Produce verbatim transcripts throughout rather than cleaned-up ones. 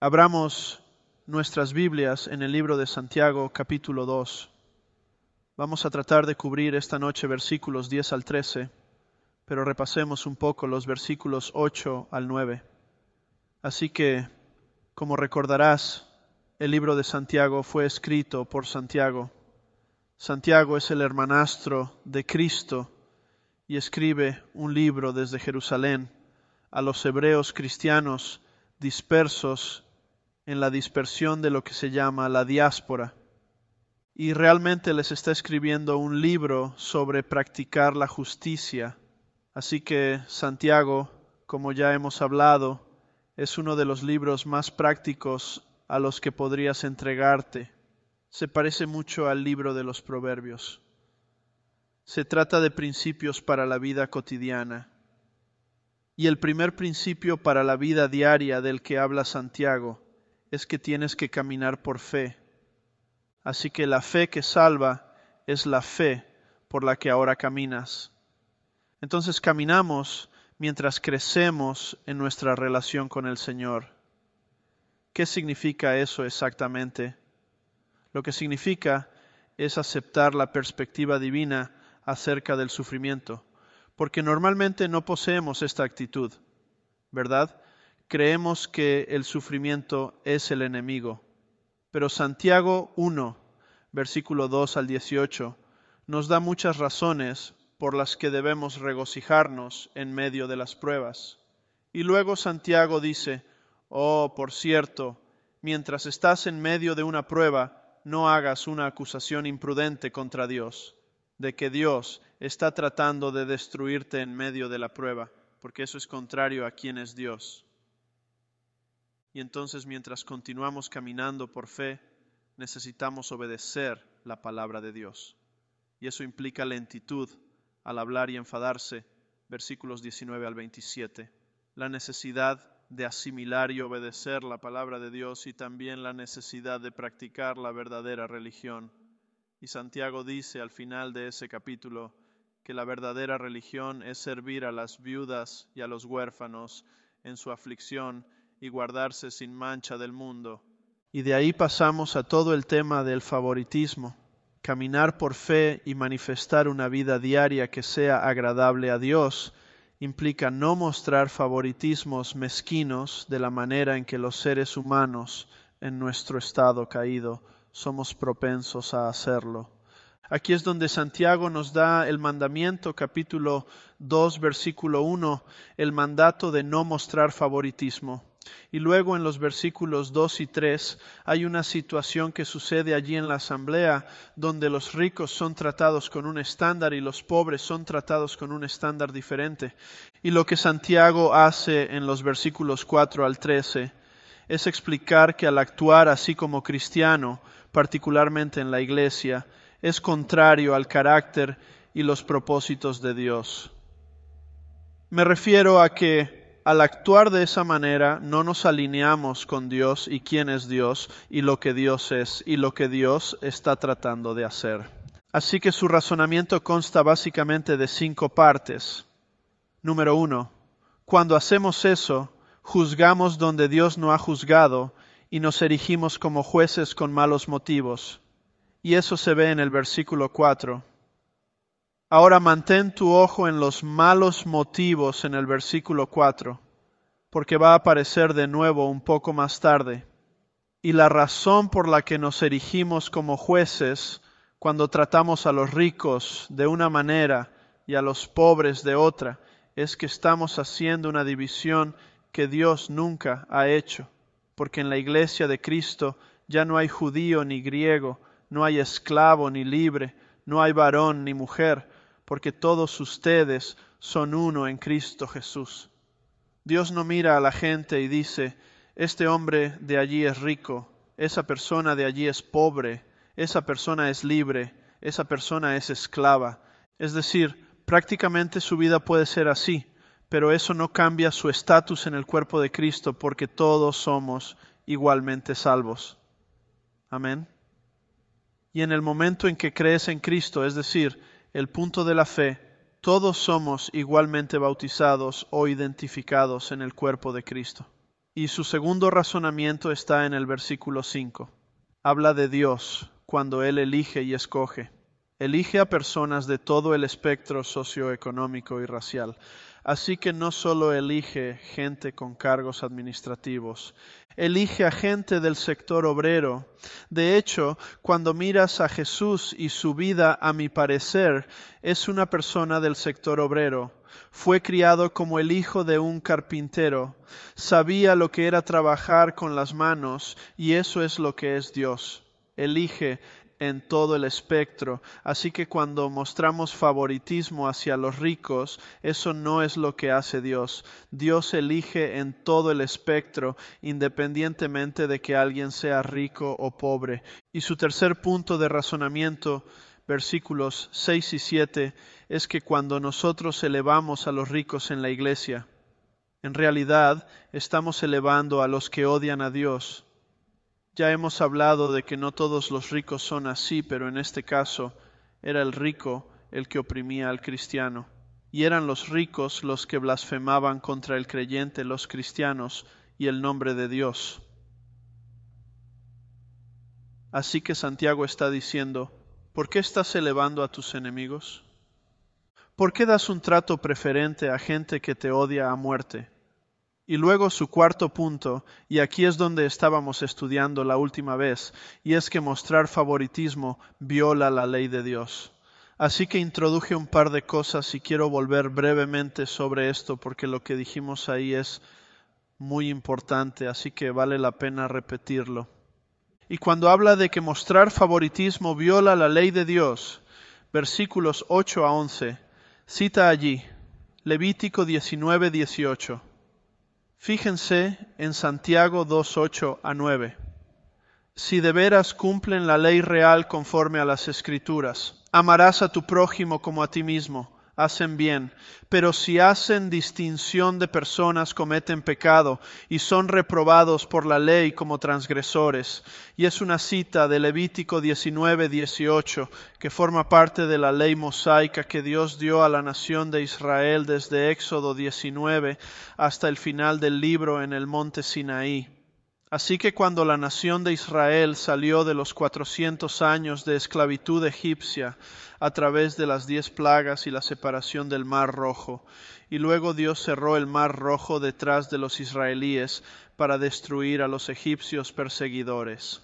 Abramos nuestras Biblias en el libro de Santiago, capítulo dos. Vamos a tratar de cubrir esta noche versículos diez al trece, pero repasemos un poco los versículos ocho al nueve. Así que, como recordarás, el libro de Santiago fue escrito por Santiago. Santiago es el hermanastro de Cristo y escribe un libro desde Jerusalén a los hebreos cristianos dispersos en la dispersión de lo que se llama la diáspora. Y realmente les está escribiendo un libro sobre practicar la justicia. Así que Santiago, como ya hemos hablado, es uno de los libros más prácticos a los que podrías entregarte. Se parece mucho al libro de los Proverbios. Se trata de principios para la vida cotidiana. Y el primer principio para la vida diaria del que habla Santiago es que tienes que caminar por fe. Así que la fe que salva es la fe por la que ahora caminas. Entonces caminamos mientras crecemos en nuestra relación con el Señor. ¿Qué significa eso exactamente? Lo que significa es aceptar la perspectiva divina acerca del sufrimiento, porque normalmente no poseemos esta actitud, ¿verdad? Creemos que el sufrimiento es el enemigo. Pero Santiago uno, versículo dos al dieciocho, nos da muchas razones por las que debemos regocijarnos en medio de las pruebas. Y luego Santiago dice, oh, por cierto, mientras estás en medio de una prueba, no hagas una acusación imprudente contra Dios, de que Dios está tratando de destruirte en medio de la prueba, porque eso es contrario a quién es Dios. Y entonces, mientras continuamos caminando por fe, necesitamos obedecer la palabra de Dios. Y eso implica lentitud al hablar y enfadarse, versículos diecinueve al veintisiete. La necesidad de asimilar y obedecer la palabra de Dios y también la necesidad de practicar la verdadera religión. Y Santiago dice al final de ese capítulo que la verdadera religión es servir a las viudas y a los huérfanos en su aflicción y guardarse sin mancha del mundo. Y de ahí pasamos a todo el tema del favoritismo. Caminar por fe y manifestar una vida diaria que sea agradable a Dios implica no mostrar favoritismos mezquinos de la manera en que los seres humanos en nuestro estado caído somos propensos a hacerlo. Aquí es donde Santiago nos da el mandamiento, capítulo dos, versículo uno, el mandato de no mostrar favoritismo. Y luego en los versículos dos y tres hay una situación que sucede allí en la asamblea donde los ricos son tratados con un estándar y los pobres son tratados con un estándar diferente. Y lo que Santiago hace en los versículos cuatro al trece es explicar que al actuar así como cristiano, particularmente en la iglesia, es contrario al carácter y los propósitos de Dios. Me refiero a que al actuar de esa manera no nos alineamos con Dios y quién es Dios y lo que Dios es y lo que Dios está tratando de hacer. Así que su razonamiento consta básicamente de cinco partes. Número uno, cuando hacemos eso, juzgamos donde Dios no ha juzgado y nos erigimos como jueces con malos motivos. Y eso se ve en el versículo cuatro. Ahora mantén tu ojo en los malos motivos en el versículo cuatro, porque va a aparecer de nuevo un poco más tarde. Y la razón por la que nos erigimos como jueces cuando tratamos a los ricos de una manera y a los pobres de otra, es que estamos haciendo una división que Dios nunca ha hecho, porque en la iglesia de Cristo ya no hay judío ni griego, no hay esclavo ni libre, no hay varón ni mujer, porque todos ustedes son uno en Cristo Jesús. Dios no mira a la gente y dice, este hombre de allí es rico, esa persona de allí es pobre, esa persona es libre, esa persona es esclava. Es decir, prácticamente su vida puede ser así, pero eso no cambia su estatus en el cuerpo de Cristo porque todos somos igualmente salvos. Amén. Y en el momento en que crees en Cristo, es decir, el punto de la fe, todos somos igualmente bautizados o identificados en el cuerpo de Cristo. Y su segundo razonamiento está en el versículo cinco. Habla de Dios cuando Él elige y escoge. Elige a personas de todo el espectro socioeconómico y racial. Así que no solo elige gente con cargos administrativos, elige a gente del sector obrero. De hecho, cuando miras a Jesús y su vida, a mi parecer, es una persona del sector obrero. Fue criado como el hijo de un carpintero. Sabía lo que era trabajar con las manos, y eso es lo que es Dios. Elige en todo el espectro. Así que cuando mostramos favoritismo hacia los ricos, eso no es lo que hace Dios. Dios elige en todo el espectro, independientemente de que alguien sea rico o pobre. Y su tercer punto de razonamiento, versículos seis y siete, es que cuando nosotros elevamos a los ricos en la iglesia, en realidad estamos elevando a los que odian a Dios. Ya hemos hablado de que no todos los ricos son así, pero en este caso era el rico el que oprimía al cristiano. Y eran los ricos los que blasfemaban contra el creyente, los cristianos, y el nombre de Dios. Así que Santiago está diciendo, ¿por qué estás elevando a tus enemigos? ¿Por qué das un trato preferente a gente que te odia a muerte? Y luego su cuarto punto, y aquí es donde estábamos estudiando la última vez, y es que mostrar favoritismo viola la ley de Dios. Así que introduje un par de cosas y quiero volver brevemente sobre esto porque lo que dijimos ahí es muy importante, así que vale la pena repetirlo. Y cuando habla de que mostrar favoritismo viola la ley de Dios, versículos ocho a once, cita allí, Levítico diecinueve, dieciocho. Fíjense en Santiago dos, ocho a nueve. Si de veras cumplen la ley real conforme a las Escrituras, amarás a tu prójimo como a ti mismo, hacen bien, pero si hacen distinción de personas cometen pecado y son reprobados por la ley como transgresores. Y es una cita de Levítico diecinueve, dieciocho, que forma parte de la ley mosaica que Dios dio a la nación de Israel desde Éxodo diecinueve hasta el final del libro en el monte Sinaí. Así que cuando la nación de Israel salió de los cuatrocientos años de esclavitud egipcia a través de las diez plagas y la separación del Mar Rojo, y luego Dios cerró el Mar Rojo detrás de los israelíes para destruir a los egipcios perseguidores.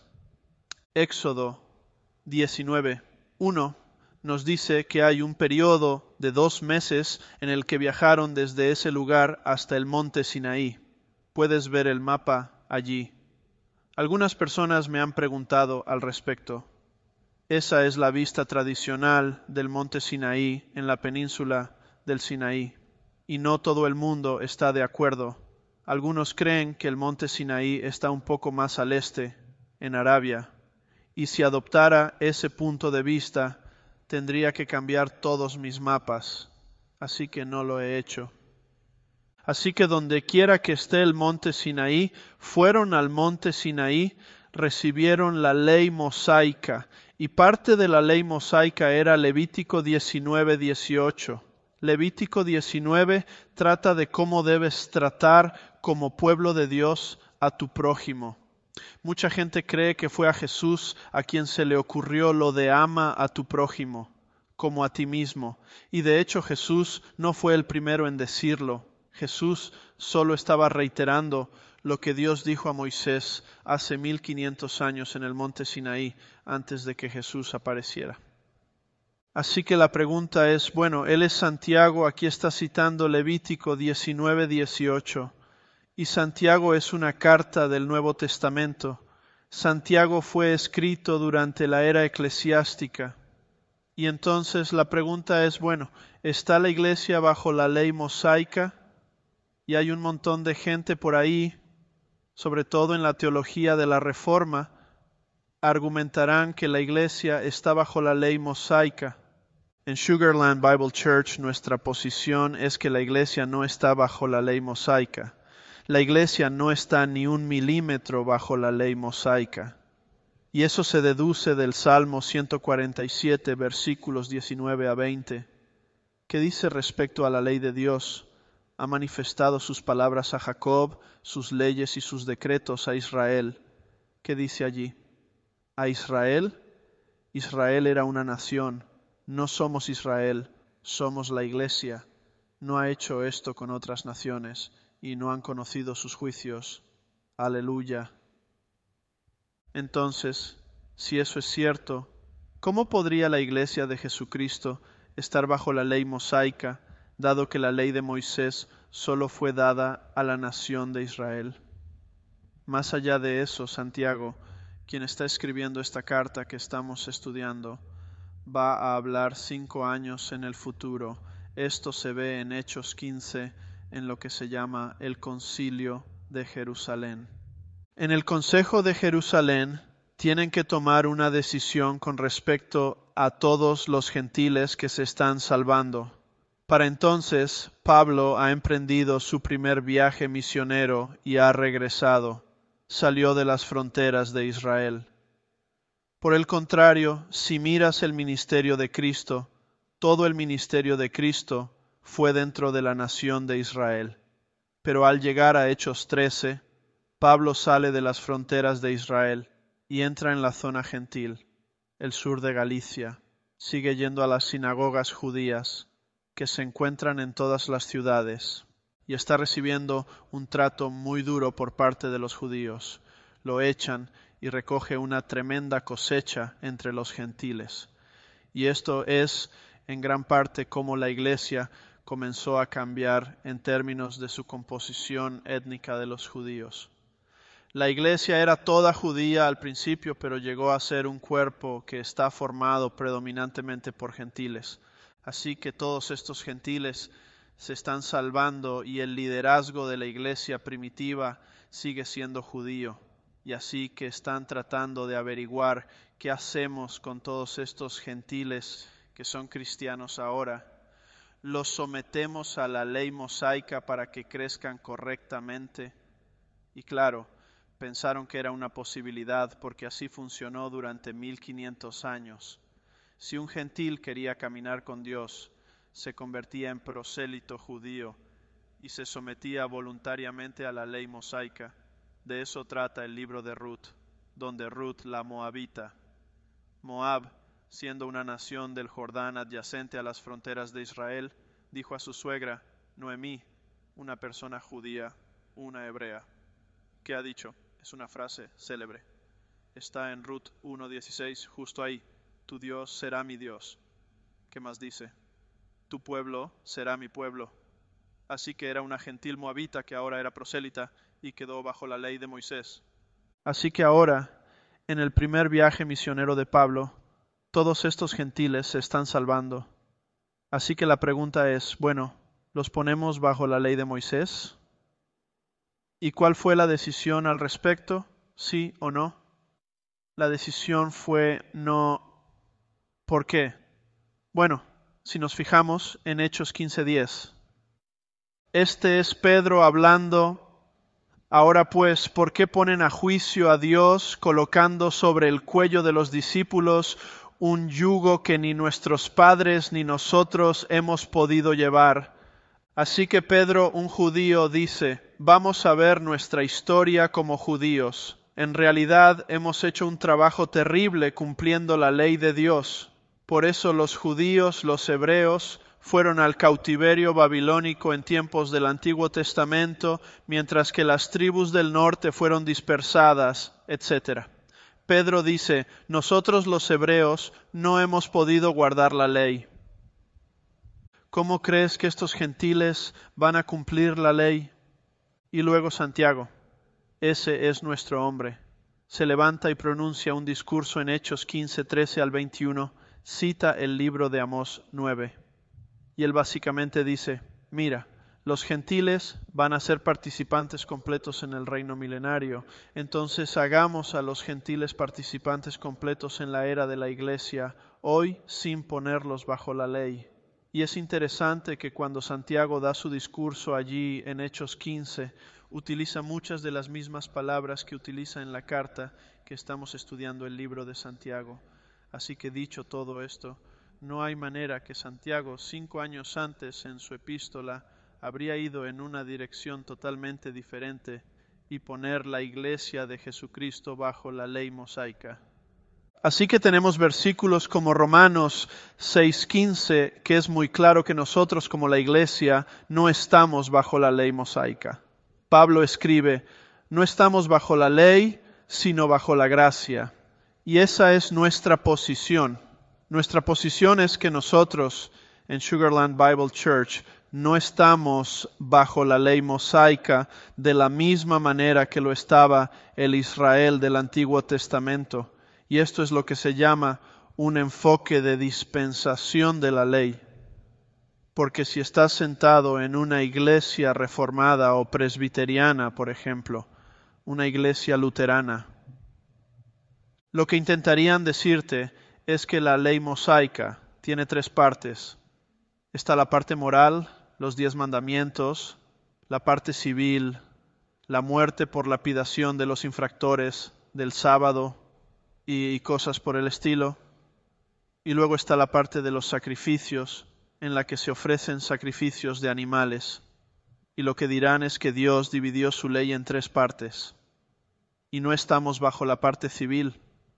Éxodo diecinueve, uno nos dice que hay un periodo de dos meses en el que viajaron desde ese lugar hasta el monte Sinaí. Puedes ver el mapa allí. Algunas personas me han preguntado al respecto. Esa es la vista tradicional del monte Sinaí en la península del Sinaí, y no todo el mundo está de acuerdo. Algunos creen que el monte Sinaí está un poco más al este, en Arabia, y si adoptara ese punto de vista, tendría que cambiar todos mis mapas, así que no lo he hecho. Así que donde quiera que esté el monte Sinaí, fueron al monte Sinaí, recibieron la ley mosaica, y parte de la ley mosaica era Levítico diecinueve, dieciocho. Levítico diecinueve trata de cómo debes tratar como pueblo de Dios a tu prójimo. Mucha gente cree que fue a Jesús a quien se le ocurrió lo de ama a tu prójimo, como a ti mismo, y de hecho Jesús no fue el primero en decirlo. Jesús solo estaba reiterando lo que Dios dijo a Moisés hace mil quinientos años en el monte Sinaí, antes de que Jesús apareciera. Así que la pregunta es, bueno, él es Santiago, aquí está citando Levítico diecinueve, dieciocho, y Santiago es una carta del Nuevo Testamento. Santiago fue escrito durante la era eclesiástica. Y entonces la pregunta es, bueno, ¿está la iglesia bajo la ley mosaica? Y hay un montón de gente por ahí, sobre todo en la teología de la Reforma, argumentarán que la iglesia está bajo la ley mosaica. En Sugarland Bible Church nuestra posición es que la iglesia no está bajo la ley mosaica. La iglesia no está ni un milímetro bajo la ley mosaica. Y eso se deduce del Salmo ciento cuarenta y siete, versículos diecinueve a veinte, que dice respecto a la ley de Dios: ha manifestado sus palabras a Jacob, sus leyes y sus decretos a Israel. ¿Qué dice allí? ¿A Israel? Israel era una nación. No somos Israel, somos la Iglesia. No ha hecho esto con otras naciones y no han conocido sus juicios. Aleluya. Entonces, si eso es cierto, ¿cómo podría la Iglesia de Jesucristo estar bajo la ley mosaica, dado que la ley de Moisés solo fue dada a la nación de Israel? Más allá de eso, Santiago, quien está escribiendo esta carta que estamos estudiando, va a hablar cinco años en el futuro. Esto se ve en Hechos quince, en lo que se llama el Concilio de Jerusalén. En el Consejo de Jerusalén tienen que tomar una decisión con respecto a todos los gentiles que se están salvando. Para entonces, Pablo ha emprendido su primer viaje misionero y ha regresado. Salió de las fronteras de Israel. Por el contrario, si miras el ministerio de Cristo, todo el ministerio de Cristo fue dentro de la nación de Israel. Pero al llegar a Hechos trece, Pablo sale de las fronteras de Israel y entra en la zona gentil, el sur de Galicia. Sigue yendo a las sinagogas judías que se encuentran en todas las ciudades y está recibiendo un trato muy duro por parte de los judíos. Lo echan y recoge una tremenda cosecha entre los gentiles. Y esto es en gran parte cómo la Iglesia comenzó a cambiar en términos de su composición étnica de los judíos. La Iglesia era toda judía al principio, pero llegó a ser un cuerpo que está formado predominantemente por gentiles. Así que todos estos gentiles se están salvando y el liderazgo de la Iglesia primitiva sigue siendo judío. Y así que están tratando de averiguar qué hacemos con todos estos gentiles que son cristianos ahora. ¿Los sometemos a la ley mosaica para que crezcan correctamente? Y claro, pensaron que era una posibilidad porque así funcionó durante mil quinientos años. Si un gentil quería caminar con Dios, se convertía en prosélito judío y se sometía voluntariamente a la ley mosaica. De eso trata el libro de Ruth, donde Ruth, la moabita, Moab, siendo una nación del Jordán adyacente a las fronteras de Israel, dijo a su suegra, Noemí, una persona judía, una hebrea. ¿Qué ha dicho? Es una frase célebre. Está en Ruth uno dieciséis, justo ahí. Tu Dios será mi Dios. ¿Qué más dice? Tu pueblo será mi pueblo. Así que era una gentil moabita que ahora era prosélita y quedó bajo la ley de Moisés. Así que ahora, en el primer viaje misionero de Pablo, todos estos gentiles se están salvando. Así que la pregunta es, bueno, ¿los ponemos bajo la ley de Moisés? ¿Y cuál fue la decisión al respecto? ¿Sí o no? La decisión fue no. ¿Por qué? Bueno, si nos fijamos en Hechos quince diez. Este es Pedro hablando. Ahora pues, ¿por qué ponen a juicio a Dios colocando sobre el cuello de los discípulos un yugo que ni nuestros padres ni nosotros hemos podido llevar? Así que Pedro, un judío, dice, vamos a ver nuestra historia como judíos. En realidad hemos hecho un trabajo terrible cumpliendo la ley de Dios. Por eso los judíos, los hebreos, fueron al cautiverio babilónico en tiempos del Antiguo Testamento, mientras que las tribus del norte fueron dispersadas, etcétera. Pedro dice, nosotros los hebreos no hemos podido guardar la ley. ¿Cómo crees que estos gentiles van a cumplir la ley? Y luego Santiago, ese es nuestro hombre. Se levanta y pronuncia un discurso en Hechos quince, trece al veintiuno, cita el libro de Amós nueve. Y él básicamente dice, mira, los gentiles van a ser participantes completos en el reino milenario, entonces hagamos a los gentiles participantes completos en la era de la iglesia, hoy sin ponerlos bajo la ley. Y es interesante que cuando Santiago da su discurso allí en Hechos quince, utiliza muchas de las mismas palabras que utiliza en la carta que estamos estudiando el libro de Santiago. Así que dicho todo esto, no hay manera que Santiago, cinco años antes en su epístola, habría ido en una dirección totalmente diferente y poner la iglesia de Jesucristo bajo la ley mosaica. Así que tenemos versículos como Romanos seis quince, que es muy claro que nosotros como la iglesia no estamos bajo la ley mosaica. Pablo escribe, no estamos bajo la ley, sino bajo la gracia. Y esa es nuestra posición. Nuestra posición es que nosotros en Sugarland Bible Church no estamos bajo la ley mosaica de la misma manera que lo estaba el Israel del Antiguo Testamento. Y esto es lo que se llama un enfoque de dispensación de la ley. Porque si estás sentado en una iglesia reformada o presbiteriana, por ejemplo, una iglesia luterana, lo que intentarían decirte es que la ley mosaica tiene tres partes. Está la parte moral, los diez mandamientos, la parte civil, la muerte por lapidación de los infractores del sábado y cosas por el estilo. Y luego está la parte de los sacrificios, en la que se ofrecen sacrificios de animales. Y lo que dirán es que Dios dividió su ley en tres partes. Y no estamos bajo la parte civil,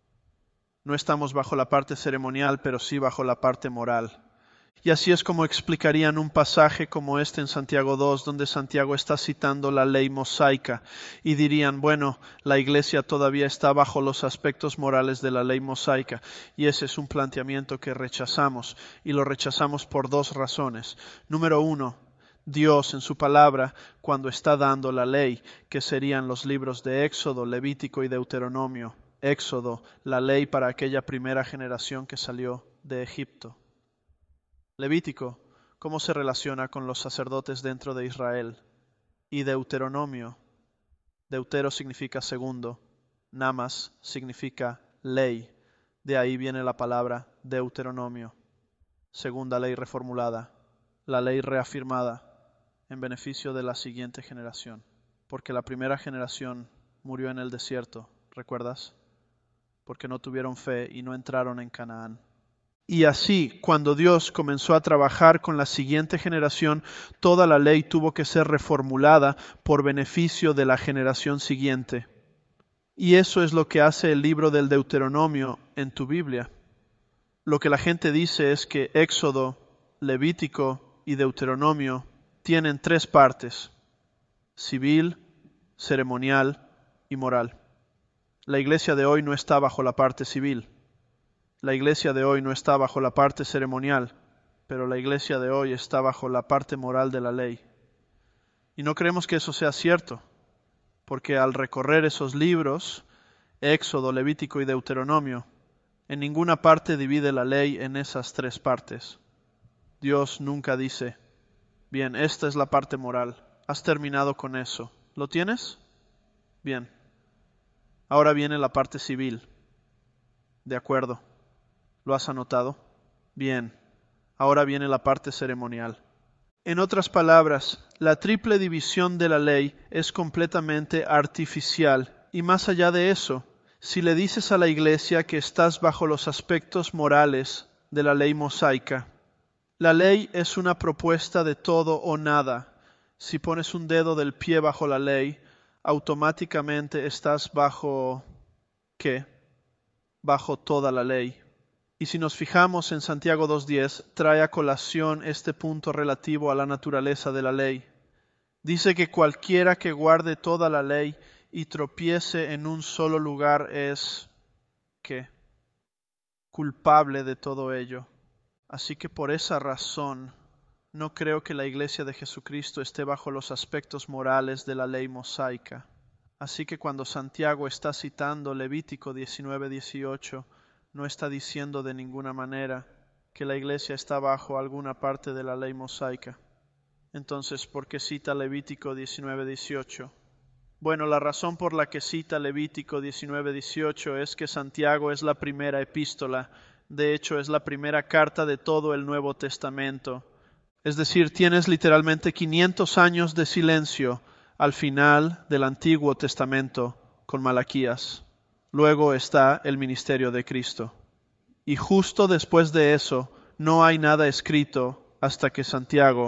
no estamos bajo la parte ceremonial, pero sí bajo la parte moral. Y así es como explicarían un pasaje como este en Santiago dos, donde Santiago está citando la ley mosaica, y dirían, bueno, la iglesia todavía está bajo los aspectos morales de la ley mosaica, y ese es un planteamiento que rechazamos, y lo rechazamos por dos razones. Número uno, Dios en su palabra, cuando está dando la ley, que serían los libros de Éxodo, Levítico y Deuteronomio. Éxodo, la ley para aquella primera generación que salió de Egipto. Levítico, cómo se relaciona con los sacerdotes dentro de Israel. Y Deuteronomio, Deutero significa segundo, Namas significa ley. De ahí viene la palabra Deuteronomio, segunda ley reformulada, la ley reafirmada en beneficio de la siguiente generación. Porque la primera generación murió en el desierto, ¿recuerdas? Porque no tuvieron fe y no entraron en Canaán. Y así, cuando Dios comenzó a trabajar con la siguiente generación, toda la ley tuvo que ser reformulada por beneficio de la generación siguiente. Y eso es lo que hace el libro del Deuteronomio en tu Biblia. Lo que la gente dice es que Éxodo, Levítico y Deuteronomio tienen tres partes: civil, ceremonial y moral. La iglesia de hoy no está bajo la parte civil. La iglesia de hoy no está bajo la parte ceremonial, pero la iglesia de hoy está bajo la parte moral de la ley. Y no creemos que eso sea cierto, porque al recorrer esos libros, Éxodo, Levítico y Deuteronomio, en ninguna parte divide la ley en esas tres partes. Dios nunca dice, bien, esta es la parte moral, has terminado con eso. ¿Lo tienes? Bien. Ahora viene la parte civil. De acuerdo. ¿Lo has anotado? Bien. Ahora viene la parte ceremonial. En otras palabras, la triple división de la ley es completamente artificial. Y más allá de eso, si le dices a la iglesia que estás bajo los aspectos morales de la ley mosaica, la ley es una propuesta de todo o nada. Si pones un dedo del pie bajo la ley, automáticamente estás bajo, ¿qué? Bajo toda la ley. Y si nos fijamos en Santiago dos diez, trae a colación este punto relativo a la naturaleza de la ley. Dice que cualquiera que guarde toda la ley y tropiece en un solo lugar es, ¿qué? Culpable de todo ello. Así que por esa razón, no creo que la iglesia de Jesucristo esté bajo los aspectos morales de la ley mosaica. Así que cuando Santiago está citando Levítico diecinueve dieciocho, no está diciendo de ninguna manera que la iglesia está bajo alguna parte de la ley mosaica. Entonces, ¿por qué cita Levítico diecinueve dieciocho? Bueno, la razón por la que cita Levítico diecinueve dieciocho es que Santiago es la primera epístola. De hecho, es la primera carta de todo el Nuevo Testamento. Es decir, tienes literalmente quinientos años de silencio al final del Antiguo Testamento con Malaquías. Luego está el ministerio de Cristo. Y justo después de eso, no hay nada escrito hasta que Santiago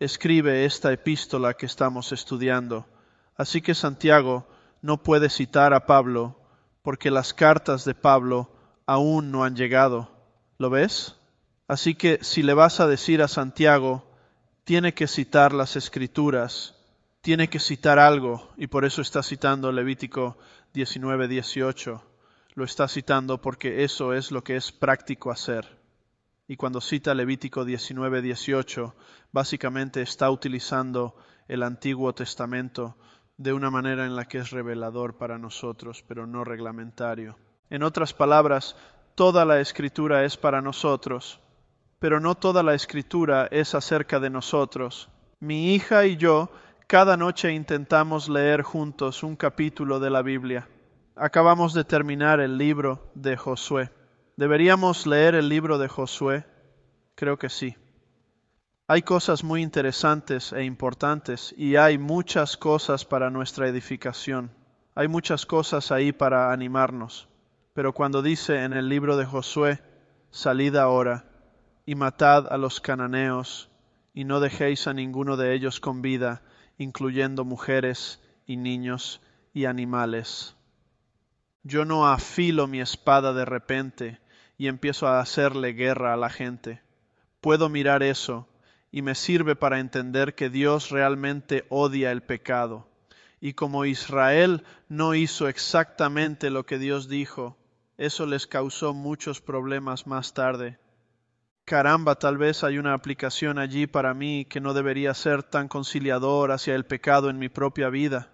escribe esta epístola que estamos estudiando. Así que Santiago no puede citar a Pablo porque las cartas de Pablo aún no han llegado. ¿Lo ves? Así que si le vas a decir a Santiago, tiene que citar las Escrituras, tiene que citar algo, y por eso está citando Levítico diecinueve dieciocho. Lo está citando porque eso es lo que es práctico hacer. Y cuando cita Levítico diecinueve dieciocho, básicamente está utilizando el Antiguo Testamento de una manera en la que es revelador para nosotros, pero no reglamentario. En otras palabras, toda la Escritura es para nosotros, pero no toda la Escritura es acerca de nosotros. Mi hija y yo cada noche intentamos leer juntos un capítulo de la Biblia. Acabamos de terminar el libro de Josué. ¿Deberíamos leer el libro de Josué? Creo que sí. Hay cosas muy interesantes e importantes y hay muchas cosas para nuestra edificación. Hay muchas cosas ahí para animarnos. Pero cuando dice en el libro de Josué, salid ahora y matad a los cananeos y no dejéis a ninguno de ellos con vida, incluyendo mujeres y niños y animales. Yo no afilo mi espada de repente y empiezo a hacerle guerra a la gente. Puedo mirar eso y me sirve para entender que Dios realmente odia el pecado. Y como Israel no hizo exactamente lo que Dios dijo, eso les causó muchos problemas más tarde. Caramba, tal vez hay una aplicación allí para mí que no debería ser tan conciliador hacia el pecado en mi propia vida.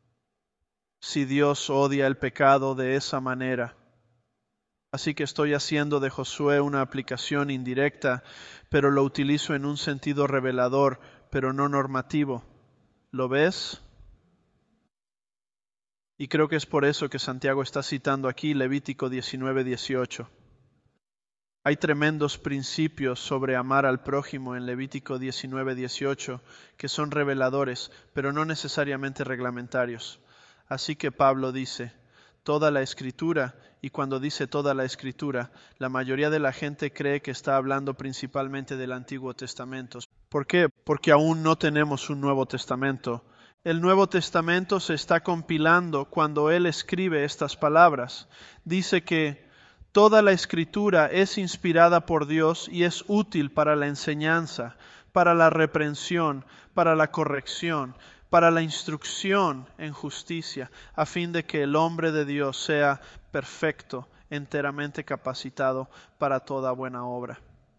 Si Dios odia el pecado de esa manera. Así que estoy haciendo de Josué una aplicación indirecta, pero lo utilizo en un sentido revelador, pero no normativo. ¿Lo ves? Y creo que es por eso que Santiago está citando aquí Levítico diecinueve dieciocho. Hay tremendos principios sobre amar al prójimo en Levítico diecinueve dieciocho que son reveladores, pero no necesariamente reglamentarios. Así que Pablo dice, toda la Escritura, y cuando dice toda la Escritura, la mayoría de la gente cree que está hablando principalmente del Antiguo Testamento. ¿Por qué? Porque aún no tenemos un Nuevo Testamento. El Nuevo Testamento se está compilando cuando él escribe estas palabras. Dice que toda la Escritura es inspirada por Dios y es útil para la enseñanza, para la reprensión, para la corrección, para la instrucción en justicia, a fin de que el hombre de Dios sea perfecto, enteramente capacitado para toda buena obra.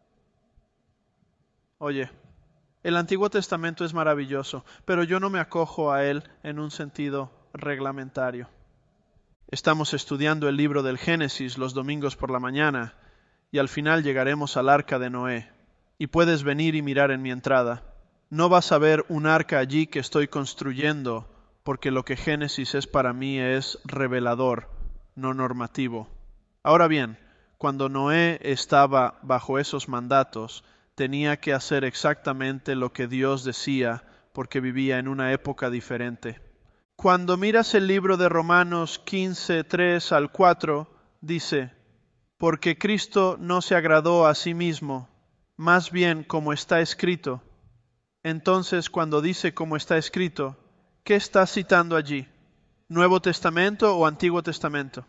Oye, el Antiguo Testamento es maravilloso, pero yo no me acojo a él en un sentido reglamentario. Estamos estudiando el libro del Génesis los domingos por la mañana y al final llegaremos al arca de Noé. Y puedes venir y mirar en mi entrada. No vas a ver un arca allí que estoy construyendo, porque lo que Génesis es para mí es revelador, no normativo. Ahora bien, cuando Noé estaba bajo esos mandatos, tenía que hacer exactamente lo que Dios decía, porque vivía en una época diferente. Cuando miras el libro de Romanos quince, tres al cuatro, dice, porque Cristo no se agradó a sí mismo, más bien como está escrito. Entonces, cuando dice como está escrito, ¿qué está citando allí? ¿Nuevo Testamento o Antiguo Testamento?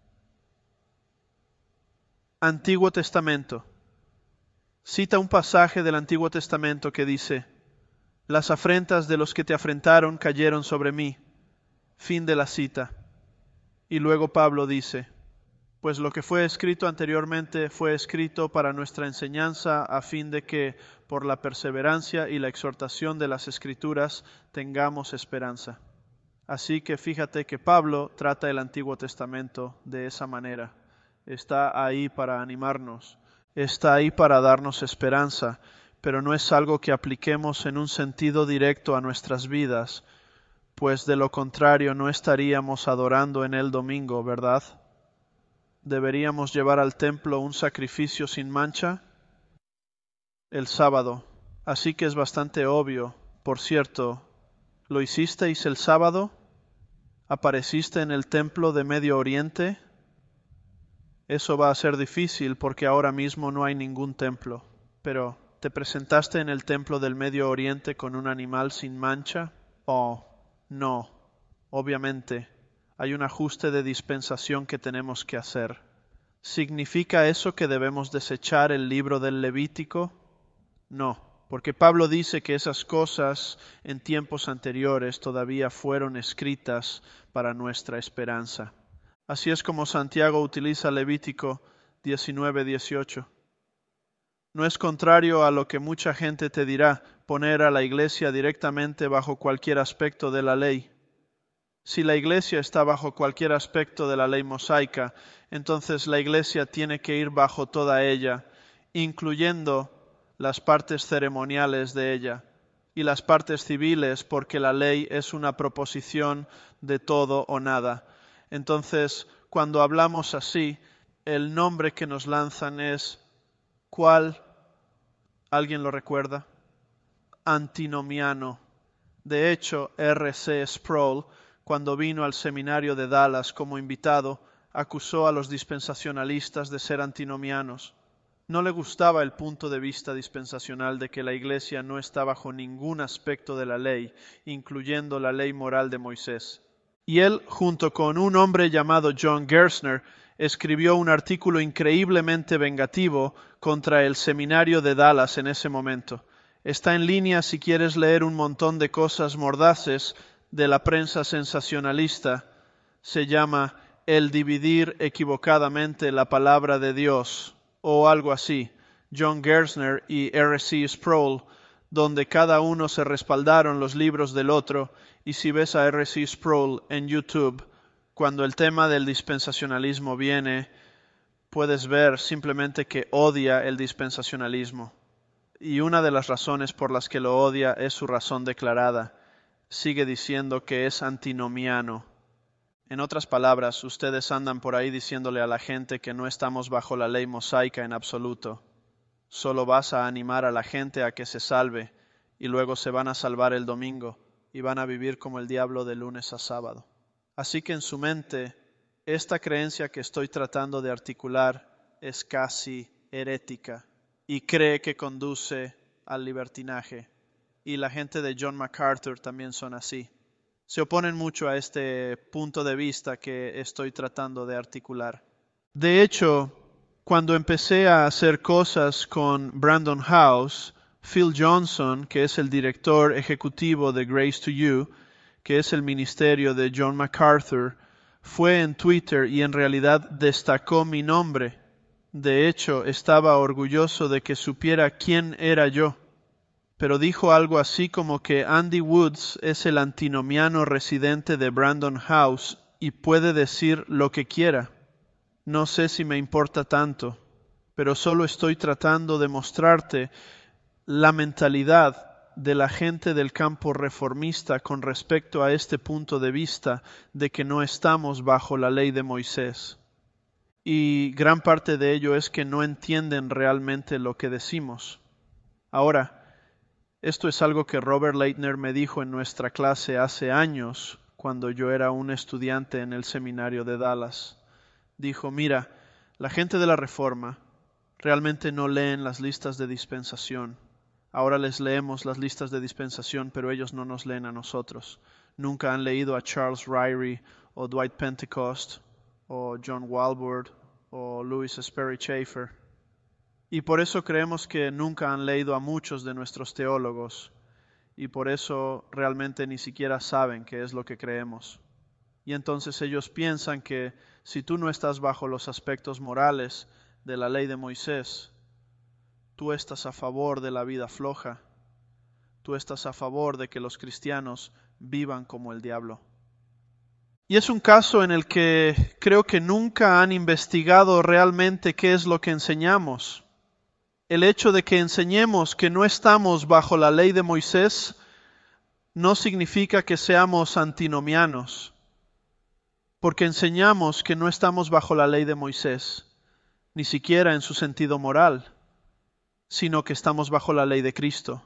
Antiguo Testamento. Cita un pasaje del Antiguo Testamento que dice, las afrentas de los que te afrentaron cayeron sobre mí. Fin de la cita. Y luego Pablo dice, pues lo que fue escrito anteriormente fue escrito para nuestra enseñanza a fin de que, por la perseverancia y la exhortación de las Escrituras, tengamos esperanza. Así que fíjate que Pablo trata el Antiguo Testamento de esa manera. Está ahí para animarnos, está ahí para darnos esperanza, pero no es algo que apliquemos en un sentido directo a nuestras vidas, pues de lo contrario no estaríamos adorando en el domingo, ¿verdad? ¿Deberíamos llevar al templo un sacrificio sin mancha? El sábado. Así que es bastante obvio. Por cierto, ¿lo hicisteis el sábado? ¿Apareciste en el templo de Medio Oriente? Eso va a ser difícil porque ahora mismo no hay ningún templo. Pero ¿te presentaste en el templo del Medio Oriente con un animal sin mancha? Oh, no. Obviamente, hay un ajuste de dispensación que tenemos que hacer. ¿Significa eso que debemos desechar el libro del Levítico? No, porque Pablo dice que esas cosas en tiempos anteriores todavía fueron escritas para nuestra esperanza. Así es como Santiago utiliza Levítico diecinueve dieciocho. No es contrario a lo que mucha gente te dirá, poner a la iglesia directamente bajo cualquier aspecto de la ley. Si la iglesia está bajo cualquier aspecto de la ley mosaica, entonces la iglesia tiene que ir bajo toda ella, incluyendo las partes ceremoniales de ella y las partes civiles, porque la ley es una proposición de todo o nada. Entonces, cuando hablamos así, el nombre que nos lanzan es ¿cuál? ¿Alguien lo recuerda? Antinomiano. De hecho, R C Sproul, cuando vino al seminario de Dallas como invitado, acusó a los dispensacionalistas de ser antinomianos. No le gustaba el punto de vista dispensacional de que la Iglesia no está bajo ningún aspecto de la ley, incluyendo la ley moral de Moisés. Y él, junto con un hombre llamado John Gerstner, escribió un artículo increíblemente vengativo contra el seminario de Dallas en ese momento. Está en línea si quieres leer un montón de cosas mordaces de la prensa sensacionalista. Se llama El dividir equivocadamente la palabra de Dios, o algo así, John Gerstner y R C Sproul, donde cada uno se respaldaron los libros del otro, y si ves a R C Sproul en YouTube, cuando el tema del dispensacionalismo viene, puedes ver simplemente que odia el dispensacionalismo. Y una de las razones por las que lo odia es su razón declarada. Sigue diciendo que es antinomiano. En otras palabras, ustedes andan por ahí diciéndole a la gente que no estamos bajo la ley mosaica en absoluto. Solo vas a animar a la gente a que se salve y luego se van a salvar el domingo y van a vivir como el diablo de lunes a sábado. Así que en su mente, esta creencia que estoy tratando de articular es casi herética y cree que conduce al libertinaje. Y la gente de John MacArthur también son así. Se oponen mucho a este punto de vista que estoy tratando de articular. De hecho, cuando empecé a hacer cosas con Brandon House, Phil Johnson, que es el director ejecutivo de Grace to You, que es el ministerio de John MacArthur, fue en Twitter y en realidad destacó mi nombre. De hecho, estaba orgulloso de que supiera quién era yo. Pero dijo algo así como que Andy Woods es el antinomiano residente de Brandon House y puede decir lo que quiera. No sé si me importa tanto, pero solo estoy tratando de mostrarte la mentalidad de la gente del campo reformista con respecto a este punto de vista de que no estamos bajo la ley de Moisés. Y gran parte de ello es que no entienden realmente lo que decimos. Ahora, esto es algo que Robert Leitner me dijo en nuestra clase hace años, cuando yo era un estudiante en el seminario de Dallas. Dijo, mira, la gente de la Reforma realmente no leen las listas de dispensación. Ahora les leemos las listas de dispensación, pero ellos no nos leen a nosotros. Nunca han leído a Charles Ryrie, o Dwight Pentecost, o John Walvoord, o Louis Sperry Chafer. Y por eso creemos que nunca han leído a muchos de nuestros teólogos, y por eso realmente ni siquiera saben qué es lo que creemos. Y entonces ellos piensan que si tú no estás bajo los aspectos morales de la ley de Moisés, tú estás a favor de la vida floja, tú estás a favor de que los cristianos vivan como el diablo. Y es un caso en el que creo que nunca han investigado realmente qué es lo que enseñamos. El hecho de que enseñemos que no estamos bajo la ley de Moisés no significa que seamos antinomianos, porque enseñamos que no estamos bajo la ley de Moisés, ni siquiera en su sentido moral, sino que estamos bajo la ley de Cristo.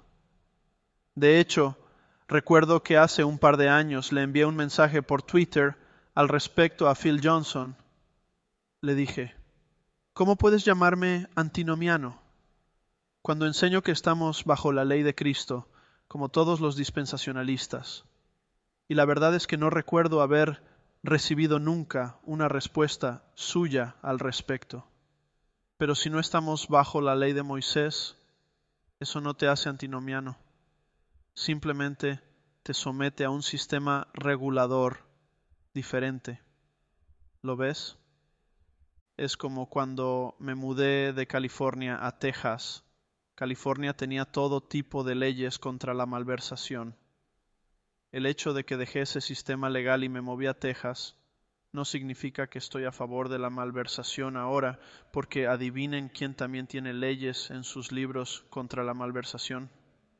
De hecho, recuerdo que hace un par de años le envié un mensaje por Twitter al respecto a Phil Johnson. Le dije, ¿cómo puedes llamarme antinomiano? Cuando enseño que estamos bajo la ley de Cristo, como todos los dispensacionalistas, y la verdad es que no recuerdo haber recibido nunca una respuesta suya al respecto. Pero si no estamos bajo la ley de Moisés, eso no te hace antinomiano. Simplemente te somete a un sistema regulador diferente. ¿Lo ves? Es como cuando me mudé de California a Texas. California tenía todo tipo de leyes contra la malversación. El hecho de que dejé ese sistema legal y me moví a Texas no significa que estoy a favor de la malversación ahora, porque adivinen quién también tiene leyes en sus libros contra la malversación.